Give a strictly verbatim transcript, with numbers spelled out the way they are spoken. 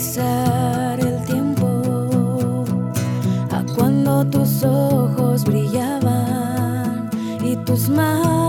regresar el tiempo a cuando tus ojos brillaban y tus manos